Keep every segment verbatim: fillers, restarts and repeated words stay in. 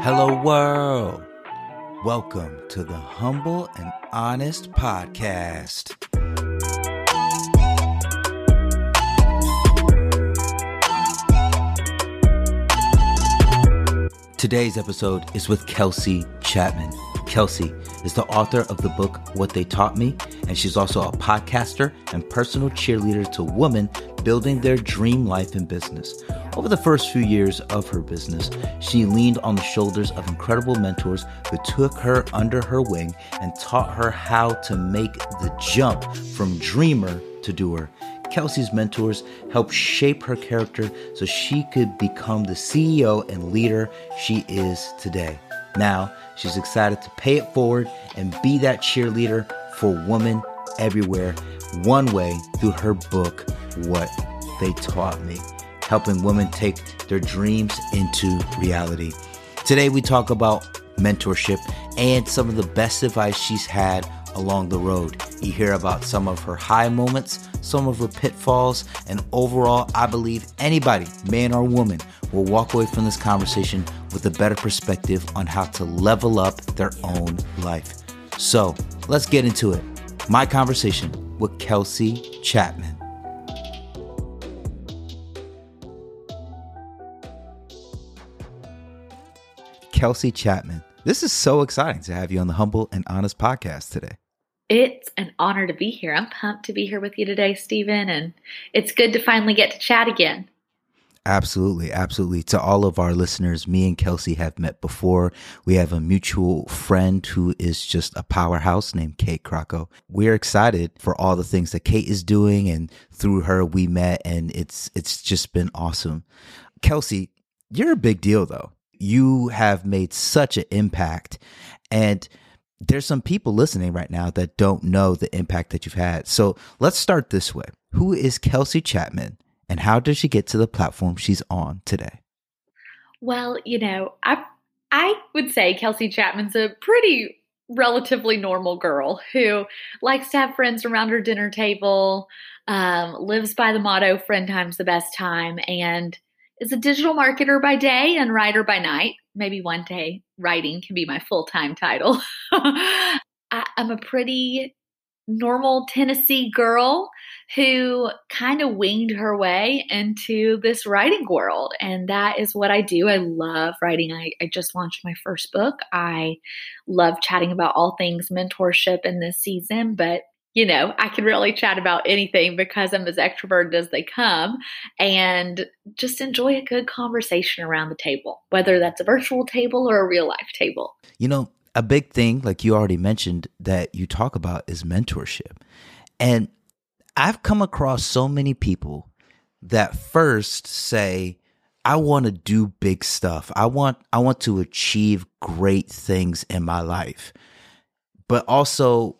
Hello world. Welcome to the Humble and Honest Podcast. Today's episode is with Kelsey Chapman. Kelsey is the author of the book What They Taught Me, and she's also a podcaster and personal cheerleader to women building their dream life and business. Over the first few years of her business, she leaned on the shoulders of incredible mentors who took her under her wing and taught her how to make the jump from dreamer to doer. Kelsey's mentors helped shape her character so she could become the C E O and leader she is today. Now, she's excited to pay it forward and be that cheerleader for women everywhere, one way through her book, What They Taught Me, helping women take their dreams into reality. Today, we talk about mentorship and some of the best advice she's had along the road. You hear about some of her high moments, some of her pitfalls, and overall, I believe anybody, man or woman, will walk away from this conversation with a better perspective on how to level up their own life. So let's get into it. My conversation with Kelsey Chapman. Kelsey Chapman, this is so exciting to have you on the Humble and Honest Podcast today. It's an honor to be here. I'm pumped to be here with you today, Stephen, and it's good to finally get to chat again. Absolutely, absolutely. To all of our listeners, me and Kelsey have met before. We have a mutual friend who is just a powerhouse named Kate Crocco. We're excited for all the things that Kate is doing, and through her we met, and it's it's just been awesome. Kelsey, you're a big deal though. You have made such an impact, and there's some people listening right now that don't know the impact that you've had. So let's start this way. Who is Kelsey Chapman, and how did she get to the platform she's on today? Well, you know, I I would say Kelsey Chapman's a pretty relatively normal girl who likes to have friends around her dinner table, um, lives by the motto, friend time's the best time, and is a digital marketer by day and writer by night. Maybe one day writing can be my full-time title. I, I'm a pretty normal Tennessee girl who kind of winged her way into this writing world. And that is what I do. I love writing. I, I just launched my first book. I love chatting about all things mentorship in this season, but you know, I can really chat about anything because I'm as extroverted as they come and just enjoy a good conversation around the table, whether that's a virtual table or a real life table. You know, a big thing, like you already mentioned, that you talk about is mentorship. And I've come across so many people that first say, I want to do big stuff. I want, I want to achieve great things in my life, but also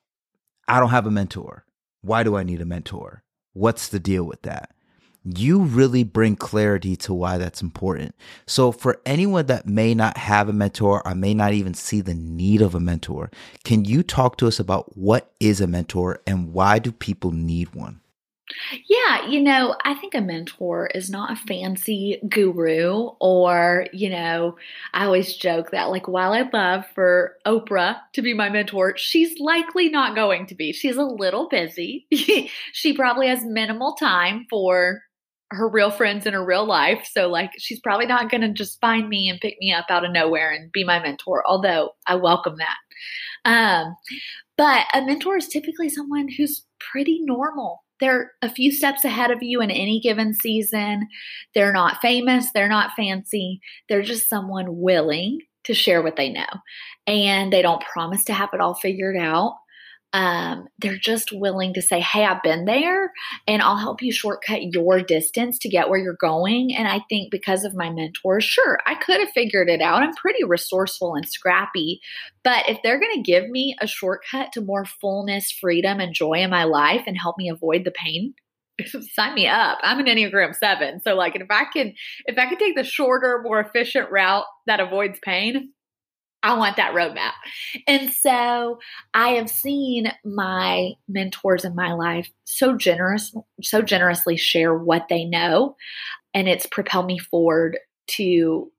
I don't have a mentor. Why do I need a mentor? What's the deal with that? You really bring clarity to why that's important. So for anyone that may not have a mentor or may not even see the need of a mentor, can you talk to us about what is a mentor and why do people need one? Yeah, you know, I think a mentor is not a fancy guru or, you know, I always joke that like while I'd love for Oprah to be my mentor, she's likely not going to be. She's a little busy. She probably has minimal time for her real friends in her real life. So like she's probably not going to just find me and pick me up out of nowhere and be my mentor, although I welcome that. Um, but a mentor is typically someone who's pretty normal. They're a few steps ahead of you in any given season. They're not famous. They're not fancy. They're just someone willing to share what they know. And they don't promise to have it all figured out. Um, they're just willing to say, hey, I've been there and I'll help you shortcut your distance to get where you're going. And I think because of my mentors, sure, I could have figured it out. I'm pretty resourceful and scrappy, but if they're going to give me a shortcut to more fullness, freedom, and joy in my life and help me avoid the pain, sign me up. I'm an Enneagram seven. So like, if I can, if I could take the shorter, more efficient route that avoids pain, I want that roadmap. And so I have seen my mentors in my life so generous, so generously share what they know. And it's propelled me forward to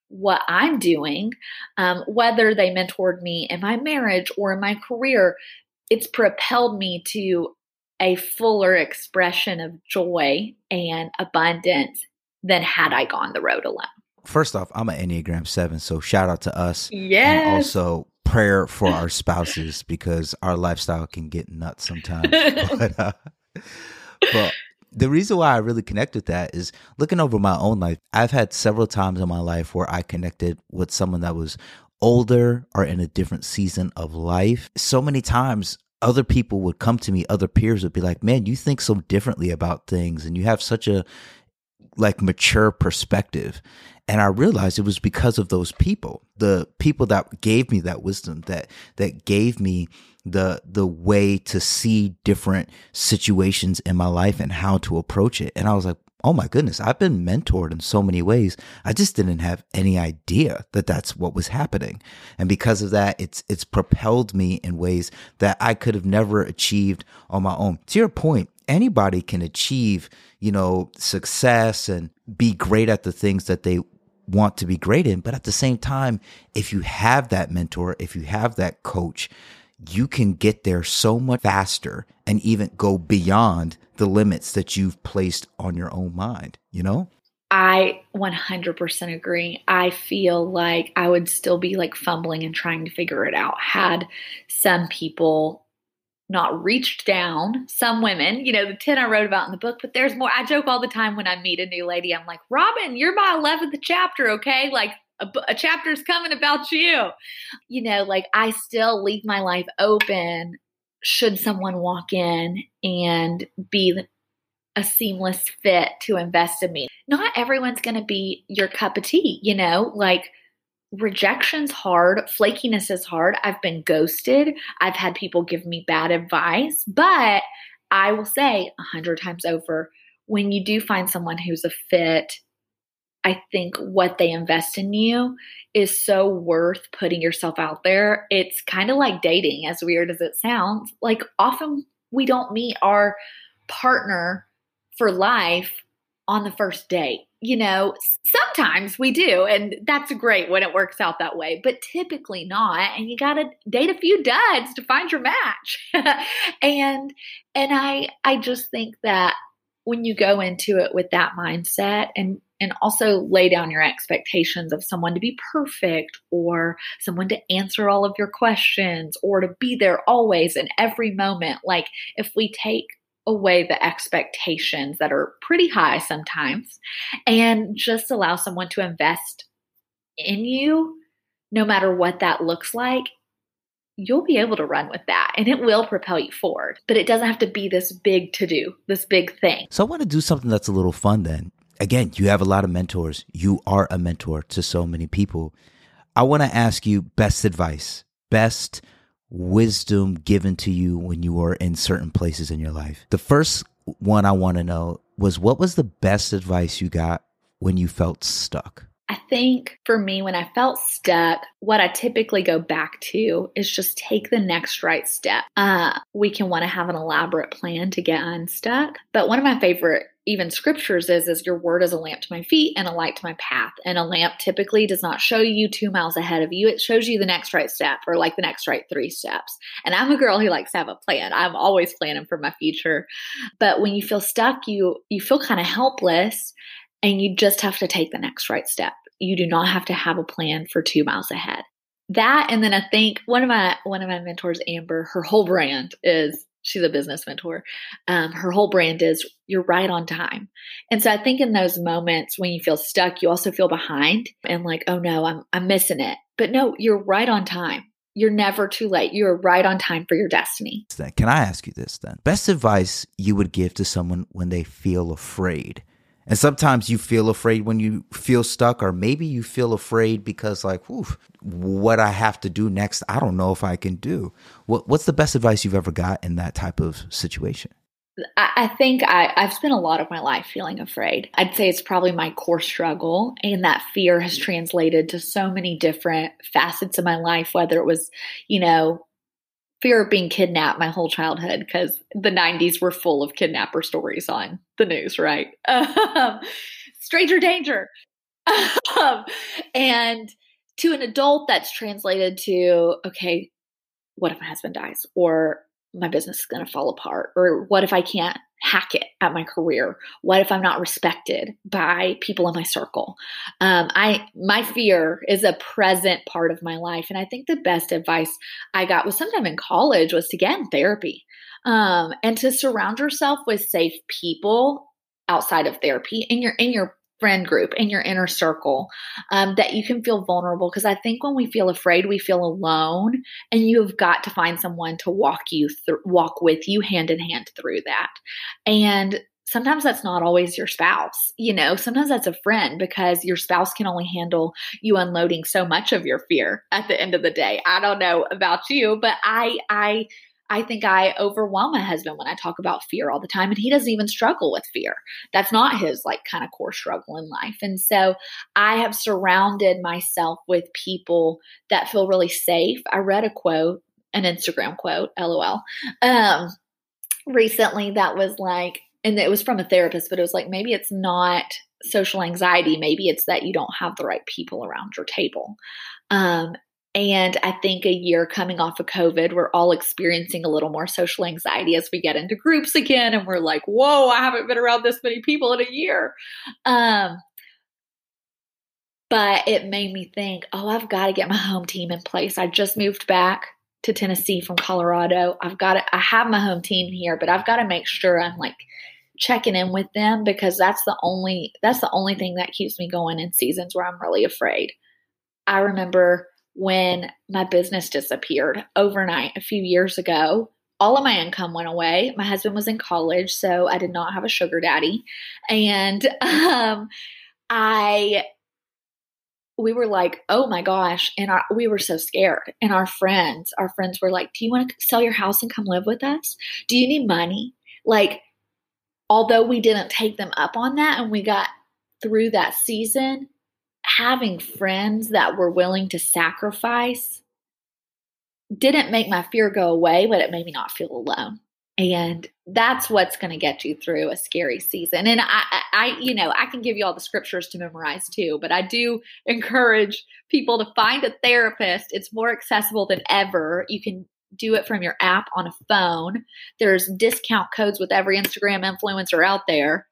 what I'm doing, um, whether they mentored me in my marriage or in my career, it's propelled me to a fuller expression of joy and abundance than had I gone the road alone. First off, I'm an Enneagram seven, so shout out to us. Yes. And also prayer for our spouses because our lifestyle can get nuts sometimes. but, uh, but the reason why I really connect with that is looking over my own life. I've had several times in my life where I connected with someone that was older or in a different season of life. So many times other people would come to me, other peers would be like, man, you think so differently about things and you have such a like mature perspective. And I realized it was because of those people, the people that gave me that wisdom, that that gave me the the way to see different situations in my life and how to approach it. And I was like, oh my goodness, I've been mentored in so many ways. I just didn't have any idea that that's what was happening. And because of that, it's it's propelled me in ways that I could have never achieved on my own. To your point, anybody can achieve, you know, success and be great at the things that they want to be great in. But at the same time, if you have that mentor, if you have that coach, you can get there so much faster and even go beyond the limits that you've placed on your own mind, you know? I one hundred percent agree. I feel like I would still be like fumbling and trying to figure it out had some people not reached down, some women, you know, the ten I wrote about in the book, but there's more. I joke all the time when I meet a new lady. I'm like, Robin, you're my eleventh chapter, okay? Like a, a chapter's coming about you. You know, like I still leave my life open should someone walk in and be a seamless fit to invest in me. Not everyone's going to be your cup of tea, you know, like rejection's hard. Flakiness is hard. I've been ghosted. I've had people give me bad advice, but I will say a hundred times over, when you do find someone who's a fit, I think what they invest in you is so worth putting yourself out there. It's kind of like dating, as weird as it sounds. Like often we don't meet our partner for life on the first date. You know, sometimes we do, and that's great when it works out that way, but typically not. And you got to date a few duds to find your match. and and I I just think that when you go into it with that mindset and and also lay down your expectations of someone to be perfect or someone to answer all of your questions or to be there always in every moment. Like if we take away the expectations that are pretty high sometimes and just allow someone to invest in you, no matter what that looks like, you'll be able to run with that and it will propel you forward. But it doesn't have to be this big to do, this big thing. So I want to do something that's a little fun then. Again, you have a lot of mentors. You are a mentor to so many people. I want to ask you best advice, best wisdom given to you when you were in certain places in your life. The first one I want to know was, what was the best advice you got when you felt stuck? I think for me, when I felt stuck, what I typically go back to is just take the next right step. Uh, we can want to have an elaborate plan to get unstuck. But one of my favorite even scriptures is, is your word is a lamp to my feet and a light to my path. And a lamp typically does not show you two miles ahead of you. It shows you the next right step or like the next right three steps. And I'm a girl who likes to have a plan. I'm always planning for my future. But when you feel stuck, you, you feel kind of helpless. And you just have to take the next right step. You do not have to have a plan for two miles ahead. That, and then I think one of my one of my mentors, Amber, her whole brand is, she's a business mentor. Um, her whole brand is, you're right on time. And so I think in those moments when you feel stuck, you also feel behind and like, oh no, I'm I'm missing it. But no, you're right on time. You're never too late. You're right on time for your destiny. Can I ask you this then? Best advice you would give to someone when they feel afraid? And sometimes you feel afraid when you feel stuck, or maybe you feel afraid because like, oof, what I have to do next, I don't know if I can do. What, what's the best advice you've ever got in that type of situation? I, I think I, I've spent a lot of my life feeling afraid. I'd say it's probably my core struggle. And that fear has translated to so many different facets of my life, whether it was, you know, fear of being kidnapped my whole childhood, because the nineties were full of kidnapper stories on the news, right? Um, stranger danger. um, and to an adult, that's translated to, okay, what if my husband dies? Or my business is going to fall apart? Or what if I can't hack it at my career? What if I'm not respected by people in my circle? Um, I my fear is a present part of my life. And I think the best advice I got was sometime in college was to get in therapy, um, and to surround yourself with safe people outside of therapy in your in your friend group, in your inner circle, um, that you can feel vulnerable. Because I think when we feel afraid, we feel alone, and you have got to find someone to walk you through, walk with you hand in hand through that. And sometimes that's not always your spouse, you know, sometimes that's a friend, because your spouse can only handle you unloading so much of your fear at the end of the day. I don't know about you, but I, I, I think I overwhelm my husband when I talk about fear all the time, and he doesn't even struggle with fear. That's not his like kind of core struggle in life. And so I have surrounded myself with people that feel really safe. I read a quote, an Instagram quote, LOL, um, recently that was like, and it was from a therapist, but it was like, maybe it's not social anxiety. Maybe it's that you don't have the right people around your table. Um, And I think a year coming off of COVID, we're all experiencing a little more social anxiety as we get into groups again. And we're like, whoa, I haven't been around this many people in a year. Um, but it made me think, oh, I've got to get my home team in place. I just moved back to Tennessee from Colorado. I've got to, I have my home team here, but I've got to make sure I'm like checking in with them, because that's the only, that's the only thing that keeps me going in seasons where I'm really afraid. I remember when my business disappeared overnight a few years ago, all of my income went away. My husband was in college, so I did not have a sugar daddy. And um, I, we were like, oh my gosh. And our, we were so scared. And our friends, our friends were like, do you want to sell your house and come live with us? Do you need money? Like, although we didn't take them up on that and we got through that season, having friends that were willing to sacrifice didn't make my fear go away, but it made me not feel alone. And that's what's going to get you through a scary season. And I, I, you know, I can give you all the scriptures to memorize too, but I do encourage people to find a therapist. It's more accessible than ever. You can do it from your app on a phone. There's discount codes with every Instagram influencer out there.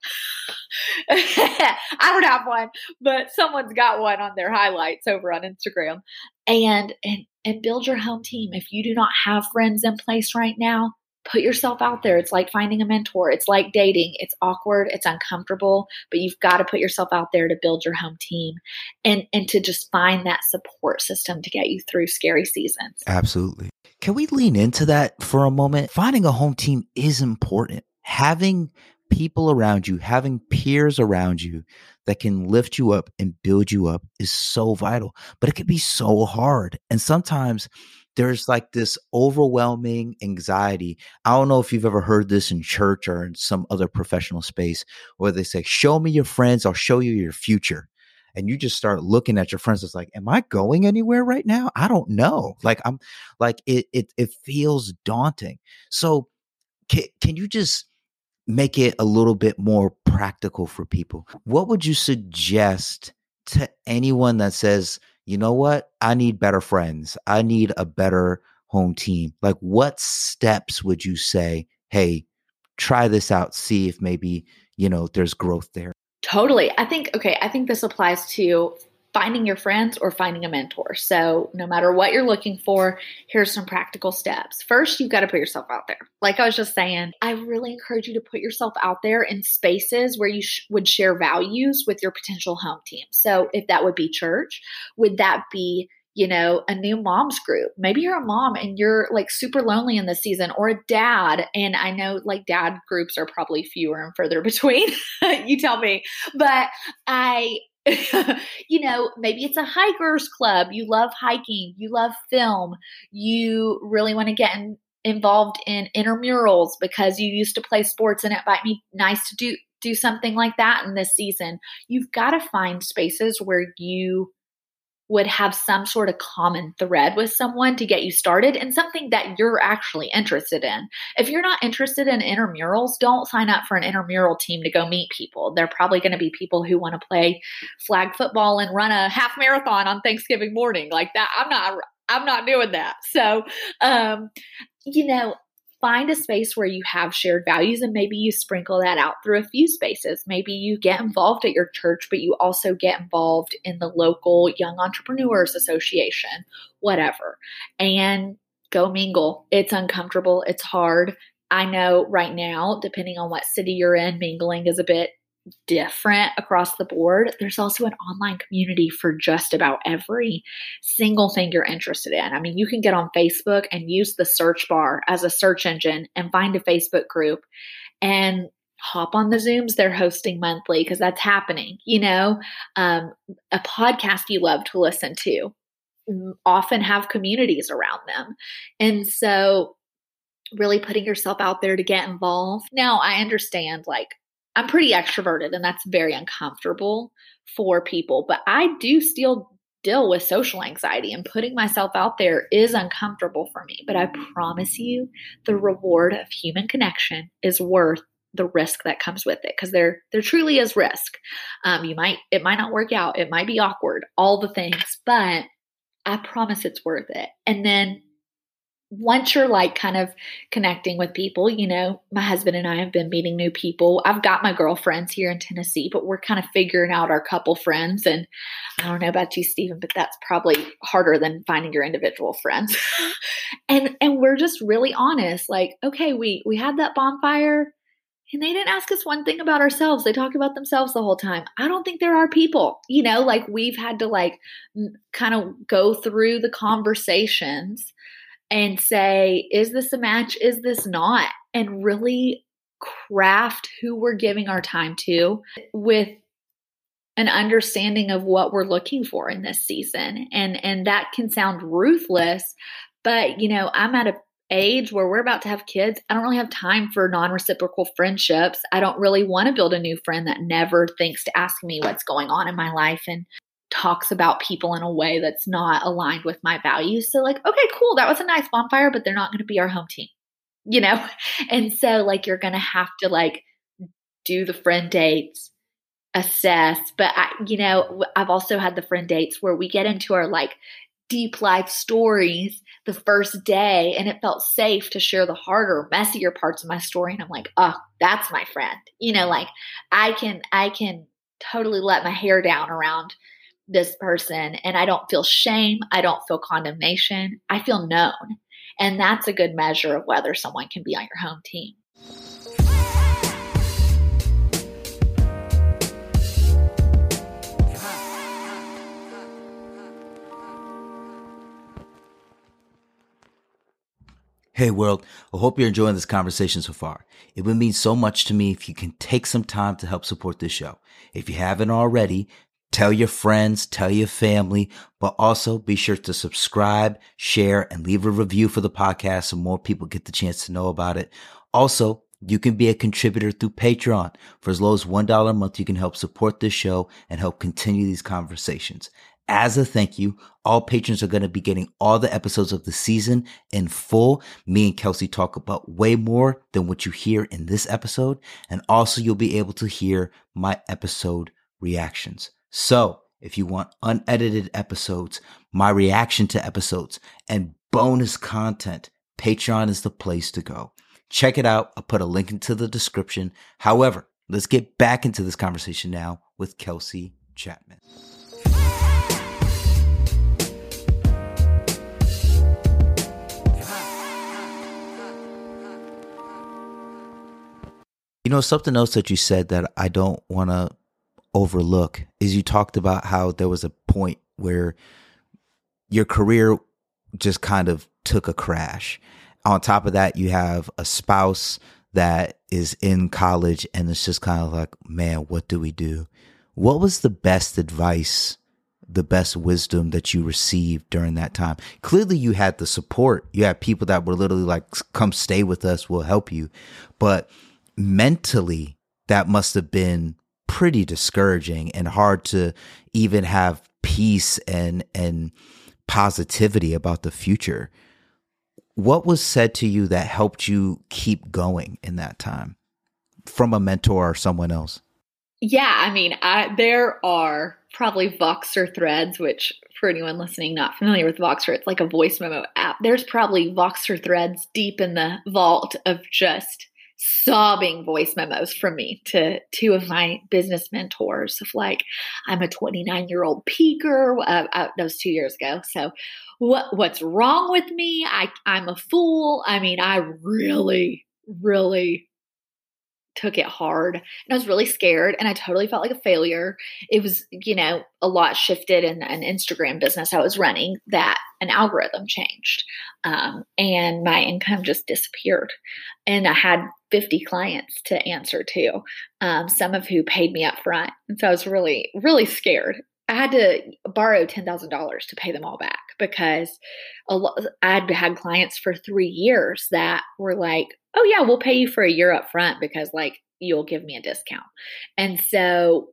I don't have one, but someone's got one on their highlights over on Instagram. And, and, and build your home team. If you do not have friends in place right now, put yourself out there. It's like finding a mentor. It's like dating. It's awkward. It's uncomfortable, but you've got to put yourself out there to build your home team and, and to just find that support system to get you through scary seasons. Absolutely. Can we lean into that for a moment? Finding a home team is important. Having people around you, having peers around you that can lift you up and build you up is so vital, but it can be so hard. And sometimes there's like this overwhelming anxiety. I don't know if you've ever heard this in church or in some other professional space where they say, show me your friends, I'll show you your future. And you just start looking at your friends. It's like, am I going anywhere right now? I don't know. Like I'm like, it, it, it feels daunting. So can, can you just make it a little bit more practical for people? What would you suggest to anyone that says, you know what, I need better friends, I need a better home team? Like, what steps would you say, hey, try this out, see if maybe, you know, there's growth there? Totally. I think, okay, I think this applies to finding your friends or finding a mentor. So no matter what you're looking for, here's some practical steps. First, you've got to put yourself out there. Like I was just saying, I really encourage you to put yourself out there in spaces where you sh- would share values with your potential home team. So if that would be church, would that be, you know, a new mom's group? Maybe you're a mom and you're like super lonely in this season, or a dad. And I know like dad groups are probably fewer and further between. You tell me. But I, you know, maybe it's a hikers club. You love hiking. You love film. You really want to get in, involved in intramurals because you used to play sports and it might be nice to do, do something like that in this season. You've got to find spaces where you would have some sort of common thread with someone to get you started and something that you're actually interested in. If you're not interested in intramurals, don't sign up for an intramural team to go meet people. They're probably going to be people who want to play flag football and run a half marathon on Thanksgiving morning like that. I'm not, I'm not doing that. So, um, you know, find a space where you have shared values and maybe you sprinkle that out through a few spaces. Maybe you get involved at your church, but you also get involved in the local Young Entrepreneurs Association, whatever, and go mingle. It's uncomfortable. It's hard. I know right now, depending on what city you're in, mingling is a bit different across the board. There's also an online community for just about every single thing you're interested in. I mean, you can get on Facebook and use the search bar as a search engine and find a Facebook group and hop on the Zooms they're hosting monthly because that's happening. You know, um, a podcast you love to listen to often have communities around them. And so really putting yourself out there to get involved. Now, I understand, like, I'm pretty extroverted and that's very uncomfortable for people, but I do still deal with social anxiety and putting myself out there is uncomfortable for me. But I promise you the reward of human connection is worth the risk that comes with it because there, there truly is risk. Um, you might, it might not work out. It might be awkward, all the things, but I promise it's worth it. And then once you're like kind of connecting with people, you know, my husband and I have been meeting new people. I've got my girlfriends here in Tennessee, but we're kind of figuring out our couple friends. And I don't know about you, Stephen, but that's probably harder than finding your individual friends. and and we're just really honest. Like, okay, we we had that bonfire and they didn't ask us one thing about ourselves. They talked about themselves the whole time. I don't think they're our people. You know, like we've had to like kind of go through the conversations and say, is this a match? Is this not? And really craft who we're giving our time to with an understanding of what we're looking for in this season. And, and that can sound ruthless, but you know, I'm at a age where we're about to have kids. I don't really have time for non-reciprocal friendships. I don't really want to build a new friend that never thinks to ask me what's going on in my life and talks about people in a way that's not aligned with my values. So like, okay, cool. That was a nice bonfire, but they're not going to be our home team, you know? And so like, you're going to have to like do the friend dates, assess. But I, you know, I've also had the friend dates where we get into our like deep life stories the first day and it felt safe to share the harder, messier parts of my story. And I'm like, oh, that's my friend. You know, like I can, I can totally let my hair down around this person and I don't feel shame. I don't feel condemnation. I feel known. And that's a good measure of whether someone can be on your home team. Hey world, I hope you're enjoying this conversation so far. It would mean so much to me if you can take some time to help support this show. If you haven't already, tell your friends, tell your family, but also be sure to subscribe, share, and leave a review for the podcast so more people get the chance to know about it. Also, you can be a contributor through Patreon. For as low as one dollar a month, you can help support this show and help continue these conversations. As a thank you, all patrons are going to be getting all the episodes of the season in full. Me and Kelsey talk about way more than what you hear in this episode. And also you'll be able to hear my episode reactions. So if you want unedited episodes, my reaction to episodes, and bonus content, Patreon is the place to go. Check it out. I'll put a link into the description. However, let's get back into this conversation now with Kelsey Chapman. You know, something else that you said that I don't want to overlook is you talked about how there was a point where your career just kind of took a crash. On top of that, you have a spouse that is in college and it's just kind of like, man, what do we do? What was the best advice, the best wisdom that you received during that time? Clearly you had the support. You had people that were literally like, come stay with us, we'll help you. But mentally, that must have been pretty discouraging and hard to even have peace and and positivity about the future. What was said to you that helped you keep going in that time from a mentor or someone else? Yeah, I mean, I, there are probably Voxer threads, which for anyone listening not familiar with Voxer, it's like a voice memo app. There's probably Voxer threads deep in the vault of just sobbing voice memos from me to two of my business mentors of like, I'm a twenty-nine year old peaker. Uh, uh, that was two years ago. So what, what's wrong with me? I, I'm a fool. I mean, I really, really took it hard and I was really scared and I totally felt like a failure. It was, you know, a lot shifted in an Instagram business I was running that an algorithm changed. Um, and my income just disappeared. And I had fifty clients to answer to, um, some of who paid me up front. And so I was really, really scared. I had to borrow ten thousand dollars to pay them all back because a lot, I'd had clients for three years that were like, oh yeah, we'll pay you for a year up front because like you'll give me a discount. And so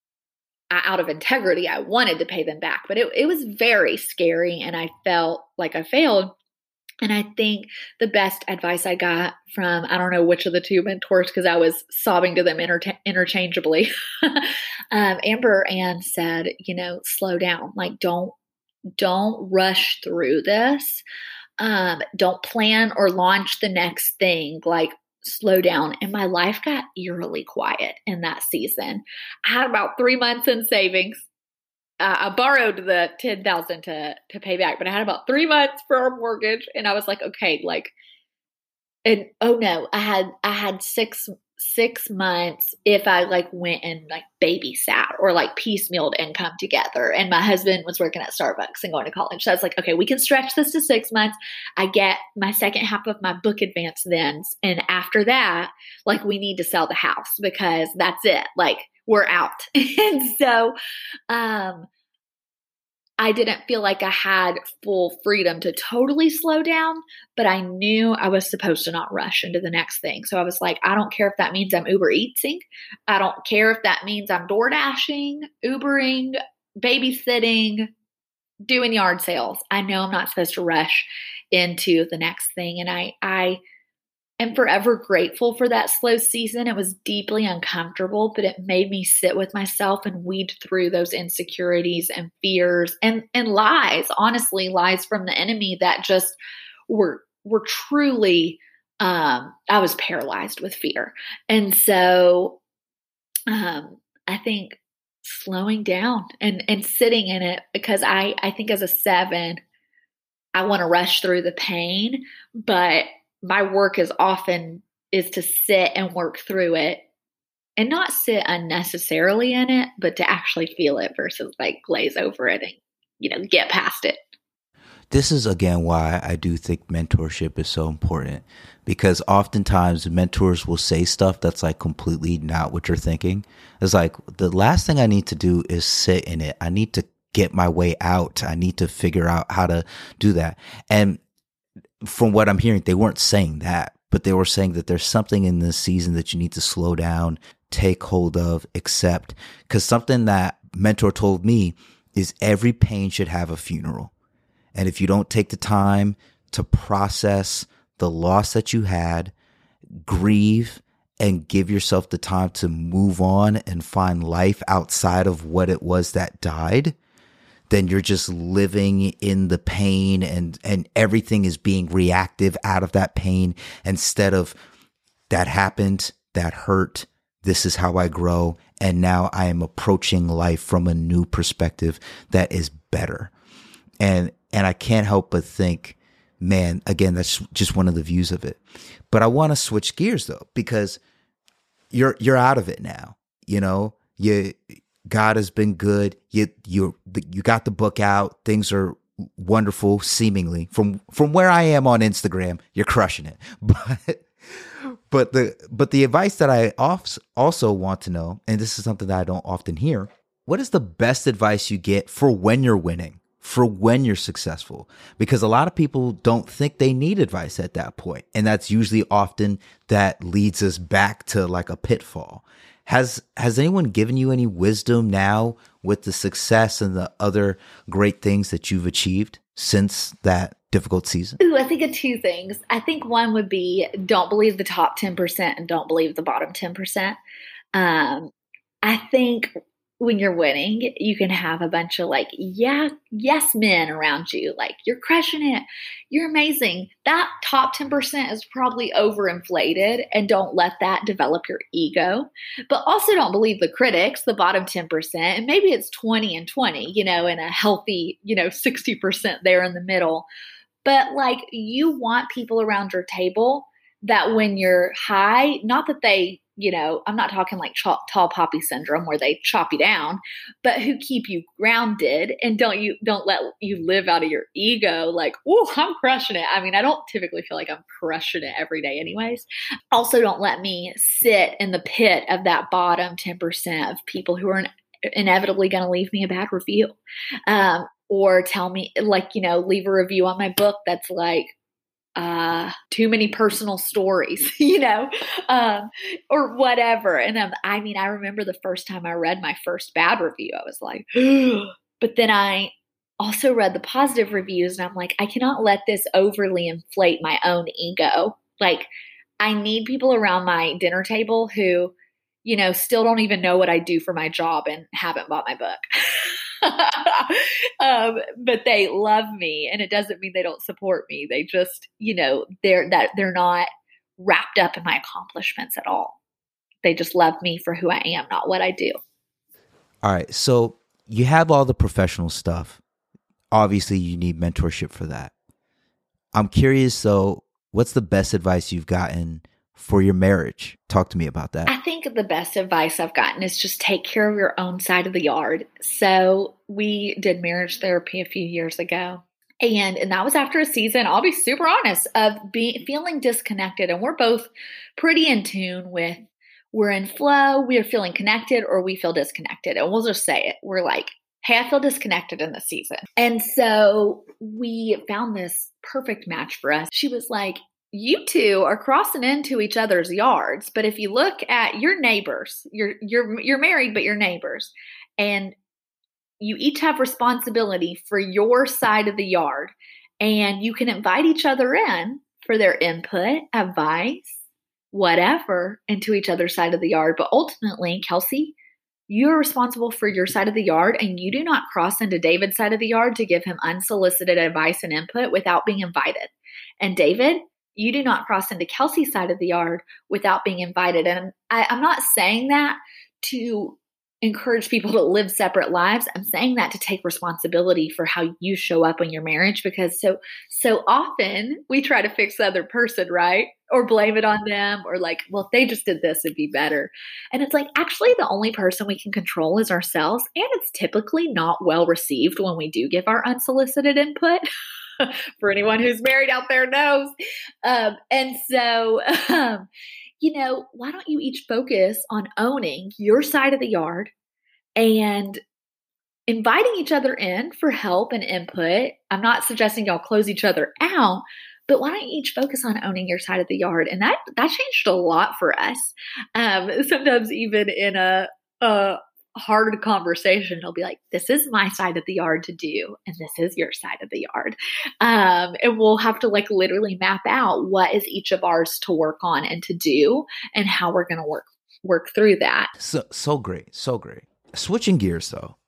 I, out of integrity, I wanted to pay them back, but it, it was very scary and I felt like I failed. And I think the best advice I got from, I don't know which of the two mentors, because I was sobbing to them inter- interchangeably. um, Amber Ann said, you know, slow down, like don't, don't rush through this. Um, don't plan or launch the next thing, like slow down. And my life got eerily quiet in that season. I had about three months in savings. Uh, I borrowed the ten thousand to to pay back, but I had about three months for our mortgage, and I was like, okay, like, and oh no, I had I had six six months if I like went and like babysat or like piecemealed income together, and my husband was working at Starbucks and going to college, so I was like, okay, we can stretch this to six months. I get my second half of my book advance then, and after that, like, we need to sell the house because that's it, like. We're out. And so um, I didn't feel like I had full freedom to totally slow down, but I knew I was supposed to not rush into the next thing. So I was like, I don't care if that means I'm Uber Eatsing. I don't care if that means I'm door dashing, Ubering, babysitting, doing yard sales. I know I'm not supposed to rush into the next thing. And I, I, I'm forever grateful for that slow season. It was deeply uncomfortable, but it made me sit with myself and weed through those insecurities and fears and, and lies, honestly, lies from the enemy that just were, were truly, um, I was paralyzed with fear. And so, um, I think slowing down and, and sitting in it, because I, I think as a seven, I want to rush through the pain, but my work is often is to sit and work through it and not sit unnecessarily in it, but to actually feel it versus like glaze over it and, you know, get past it. This is again why I do think mentorship is so important, because oftentimes mentors will say stuff that's like completely not what you're thinking. It's like, the last thing I need to do is sit in it. I need to get my way out. I need to figure out how to do that. And from what I'm hearing, they weren't saying that, but they were saying that there's something in this season that you need to slow down, take hold of, accept. Because something that mentor told me is every pain should have a funeral. And if you don't take the time to process the loss that you had, grieve, and give yourself the time to move on and find life outside of what it was that died, then you're just living in the pain, and, and everything is being reactive out of that pain instead of that happened, that hurt, this is how I grow, and now I am approaching life from a new perspective that is better. And and I can't help but think, man, again, that's just one of the views of it. But I want to switch gears though, because you're you're out of it now. You know, you God has been good. You you you got the book out. Things are wonderful, seemingly. From from where I am on Instagram, you're crushing it. But but the but the advice that I also want to know, and this is something that I don't often hear, what is the best advice you get for when you're winning, for when you're successful? Because a lot of people don't think they need advice at that point, and that's usually often that leads us back to like a pitfall. Has has anyone given you any wisdom now with the success and the other great things that you've achieved since that difficult season? Ooh, I think of two things. I think one would be don't believe the top ten percent and don't believe the bottom ten percent. Um, I think when you're winning, you can have a bunch of like, yeah, yes men around you. Like, you're crushing it. You're amazing. That top ten percent is probably overinflated, and don't let that develop your ego. But also don't believe the critics, the bottom ten percent. And maybe it's twenty and twenty, you know, and a healthy, you know, sixty percent there in the middle. But like, you want people around your table that when you're high, not that they, you know, I'm not talking like ch- tall poppy syndrome where they chop you down, but who keep you grounded and don't you don't let you live out of your ego. Like, oh, I'm crushing it. I mean, I don't typically feel like I'm crushing it every day, anyways. Also, don't let me sit in the pit of that bottom ten percent of people who are in- inevitably going to leave me a bad review, um, or tell me, like, you know, leave a review on my book that's like, uh, too many personal stories, you know, um, or whatever. And um, I mean, I remember the first time I read my first bad review, I was like, but then I also read the positive reviews and I'm like, I cannot let this overly inflate my own ego. Like, I need people around my dinner table who, you know, still don't even know what I do for my job and haven't bought my book. um, but they love me, and it doesn't mean they don't support me. They just, you know, they're that they're not wrapped up in my accomplishments at all. They just love me for who I am, not what I do. All right. So you have all the professional stuff. Obviously, you need mentorship for that. I'm curious, though, what's the best advice you've gotten for your marriage? Talk to me about that. I think the best advice I've gotten is just take care of your own side of the yard. So we did marriage therapy a few years ago. And, and that was after a season, I'll be super honest, of being feeling disconnected. And we're both pretty in tune with, we're in flow, we're feeling connected, or we feel disconnected. And we'll just say it. We're like, hey, I feel disconnected in this season. And so we found this perfect match for us. She was like, you two are crossing into each other's yards, but if you look at your neighbors, you're you're you're married, but you're neighbors, and you each have responsibility for your side of the yard, and you can invite each other in for their input, advice, whatever, into each other's side of the yard. But ultimately, Kelsey, you're responsible for your side of the yard, and you do not cross into David's side of the yard to give him unsolicited advice and input without being invited. And David, you do not cross into Kelsey's side of the yard without being invited. And I, I'm not saying that to encourage people to live separate lives. I'm saying that to take responsibility for how you show up in your marriage, because so, so often we try to fix the other person, right? Or blame it on them, or like, well, if they just did this, it'd be better. And it's like, actually, the only person we can control is ourselves. And it's typically not well received when we do give our unsolicited input. For anyone who's married out there knows. Um, and so, um, you know, why don't you each focus on owning your side of the yard and inviting each other in for help and input? I'm not suggesting y'all close each other out, but why don't you each focus on owning your side of the yard? And that, that changed a lot for us. Um, sometimes even in a, a hard conversation, it'll be like, this is my side of the yard to do, and this is your side of the yard. Um, and we'll have to like literally map out what is each of ours to work on and to do, and how we're going to work, work through that. So, so great. So great. Switching gears though.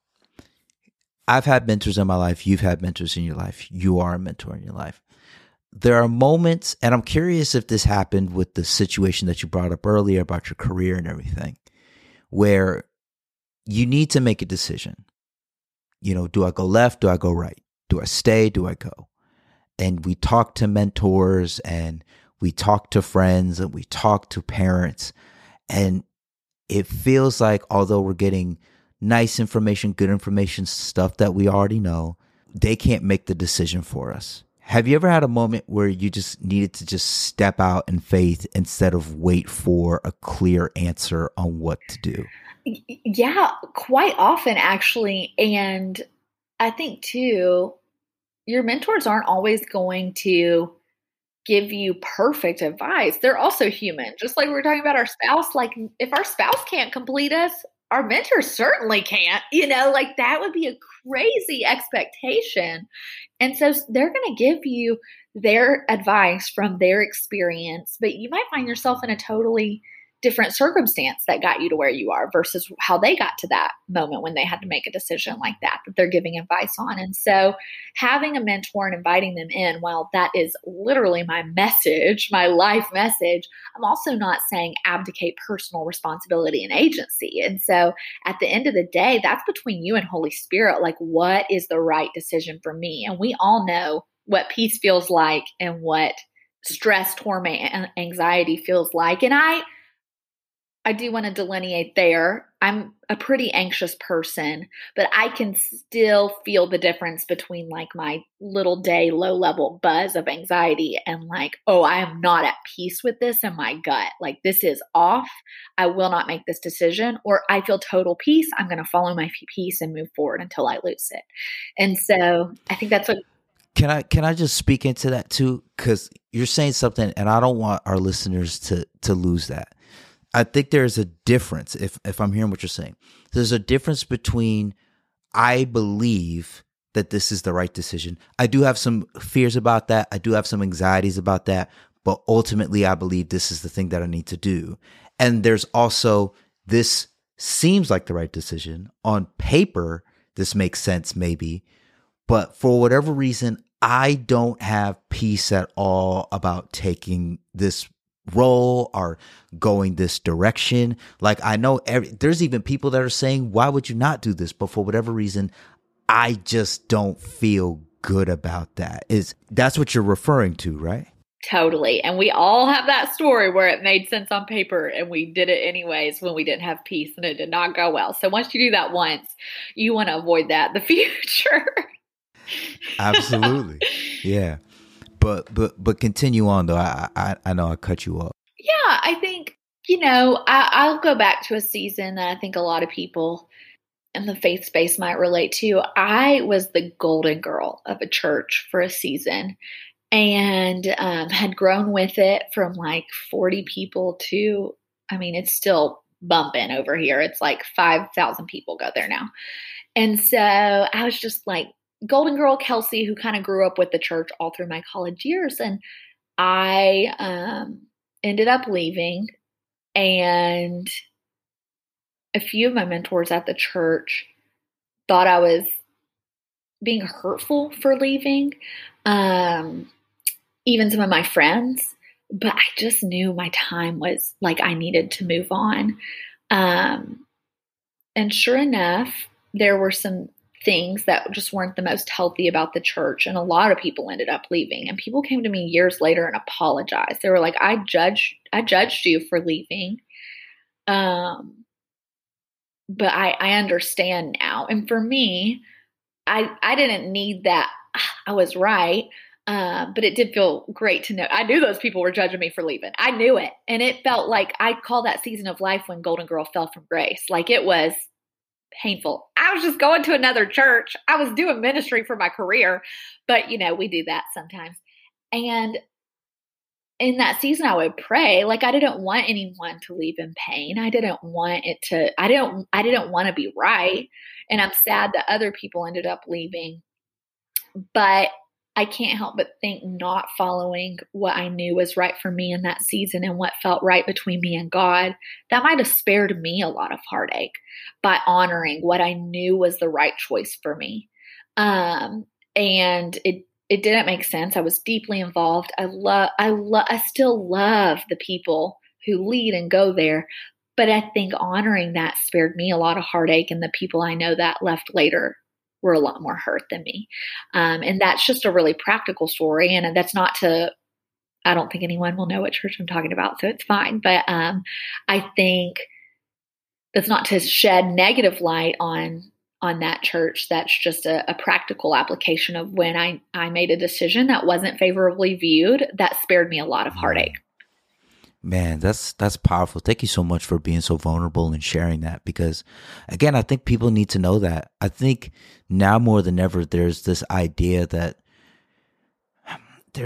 I've had mentors in my life. You've had mentors in your life. You are a mentor in your life. There are moments, and I'm curious if this happened with the situation that you brought up earlier about your career and everything, where you need to make a decision. You know, do I go left? Do I go right? Do I stay? Do I go? And we talk to mentors, and we talk to friends, and we talk to parents. And it feels like, although we're getting nice information, good information, stuff that we already know, they can't make the decision for us. Have you ever had a moment where you just needed to just step out in faith instead of wait for a clear answer on what to do? Yeah, quite often actually. And I think too, your mentors aren't always going to give you perfect advice. They're also human. Just like we were talking about our spouse, like if our spouse can't complete us, our mentor certainly can't, you know, like that would be a crazy expectation. And so they're going to give you their advice from their experience, but you might find yourself in a totally different circumstance that got you to where you are versus how they got to that moment when they had to make a decision like that, that they're giving advice on. And so having a mentor and inviting them in, while that is literally my message, my life message, I'm also not saying abdicate personal responsibility and agency. And so at the end of the day, that's between you and Holy Spirit. Like, what is the right decision for me? And we all know what peace feels like and what stress, torment, and anxiety feels like. And I, I do want to delineate there. I'm a pretty anxious person, but I can still feel the difference between like my little day low level buzz of anxiety and like, oh, I am not at peace with this in my gut. Like this is off. I will not make this decision, or I feel total peace. I'm going to follow my peace and move forward until I lose it. And so I think that's what. Can I can I just speak into that too? Because you're saying something, and I don't want our listeners to to lose that. I think there's a difference, if if I'm hearing what you're saying. There's a difference between I believe that this is the right decision. I do have some fears about that. I do have some anxieties about that. But ultimately, I believe this is the thing that I need to do. And there's also, this seems like the right decision. On paper, this makes sense maybe. But for whatever reason, I don't have peace at all about taking this role or going this direction. Like I know every, there's even people that are saying, why would you not do this? But for whatever reason, I just don't feel good about that. Is that's what you're referring to, right? Totally. And we all have that story where it made sense on paper and we did it anyways when we didn't have peace and it did not go well. So once you do that once, you want to avoid that in the future. Absolutely. Yeah. But but but continue on though. I, I I know I cut you off. Yeah, I think, you know, I, I'll go back to a season that I think a lot of people in the faith space might relate to. I was the golden girl of a church for a season and um, had grown with it from like forty people to, I mean, it's still bumping over here. It's like five thousand people go there now. And so I was just like, golden girl Kelsey, who kind of grew up with the church all through my college years. And I um, ended up leaving, and a few of my mentors at the church thought I was being hurtful for leaving. Um, even some of my friends, but I just knew my time was like, I needed to move on. Um, and sure enough, there were some things that just weren't the most healthy about the church. And a lot of people ended up leaving, and people came to me years later and apologized. They were like, I judged, I judged you for leaving. Um, but I, I understand now. And for me, I, I didn't need that. I was right. Uh, but it did feel great to know. I knew those people were judging me for leaving. I knew it. And it felt like, I call that season of life when Golden Girl fell from grace. Like it was painful. I was just going to another church. I was doing ministry for my career, but you know, we do that sometimes. And in that season, I would pray. Like I didn't want anyone to leave in pain. I didn't want it to, I didn't, I didn't want to be right. And I'm sad that other people ended up leaving, but I can't help but think not following what I knew was right for me in that season and what felt right between me and God, that might have spared me a lot of heartache by honoring what I knew was the right choice for me. Um, and it, it didn't make sense. I was deeply involved. I love, I love, I still love the people who lead and go there. But I think honoring that spared me a lot of heartache, and the people I know that left later were a lot more hurt than me. Um, and that's just a really practical story. And that's not to, I don't think anyone will know what church I'm talking about, so it's fine. But um, I think that's not to shed negative light on, on that church. That's just a, a practical application of when I, I made a decision that wasn't favorably viewed, that spared me a lot of heartache. Man, that's that's powerful. Thank you so much for being so vulnerable and sharing that, because again, I think people need to know that. I think now more than ever, there's this idea that there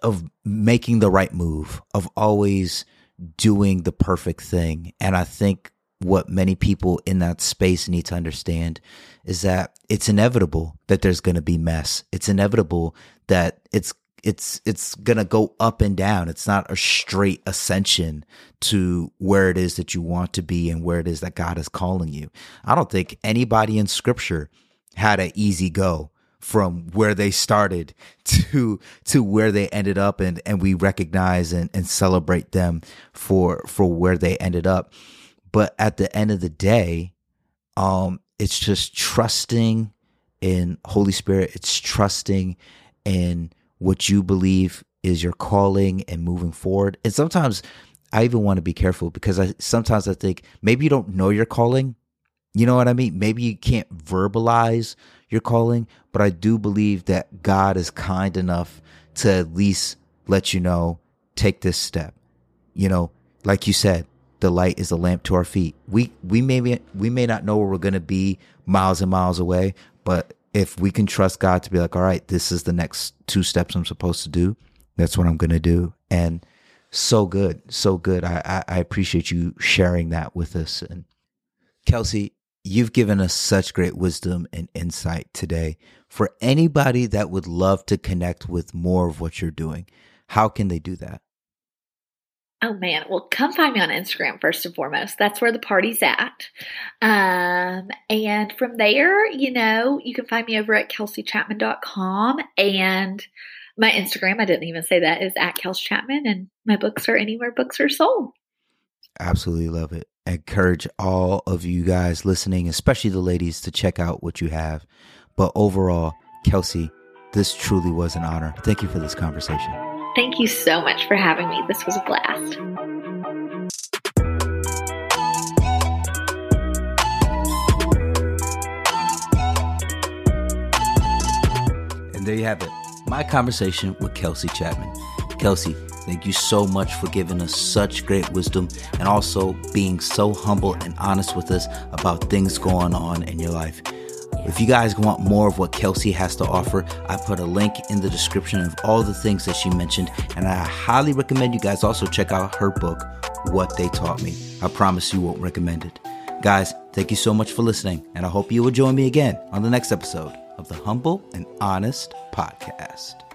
of making the right move, of always doing the perfect thing. And I think what many people in that space need to understand is that it's inevitable that there's going to be mess. It's inevitable that it's it's it's going to go up and down. It's not a straight ascension to where it is that you want to be and where it is that God is calling you. I don't think anybody in scripture had an easy go from where they started to to where they ended up, and and we recognize and, and celebrate them for for where they ended up. But at the end of the day, um, it's just trusting in Holy Spirit. It's trusting in what you believe is your calling and moving forward. And sometimes I even want to be careful, because I sometimes I think maybe you don't know your calling. You know what I mean? Maybe you can't verbalize your calling, but I do believe that God is kind enough to at least let you know, take this step. You know, like you said, the light is a lamp to our feet. We we may be, we may not know where we're going to be miles and miles away, but if we can trust God to be like, all right, this is the next two steps I'm supposed to do, that's what I'm going to do. And so good, so good. I, I, I appreciate you sharing that with us. And Kelsey, you've given us such great wisdom and insight today. For anybody that would love to connect with more of what you're doing, how can they do that? Oh man, well, come find me on Instagram first and foremost. That's where the party's at. Um, and from there, you know, you can find me over at kelsey chapman dot com, and my Instagram, I didn't even say that, is at Kels Chapman, and my books are anywhere books are sold. Absolutely love it. I encourage all of you guys listening, especially the ladies, to check out what you have. But overall, Kelsey, this truly was an honor. Thank you for this conversation. Thank you so much for having me. This was a blast. And there you have it, my conversation with Kelsey Chapman. Kelsey, thank you so much for giving us such great wisdom, and also being so humble and honest with us about things going on in your life. If you guys want more of what Kelsey has to offer, I put a link in the description of all the things that she mentioned, and I highly recommend you guys also check out her book, What They Taught Me. I promise you won't recommend it. Guys, thank you so much for listening, and I hope you will join me again on the next episode of the Humble and Honest Podcast.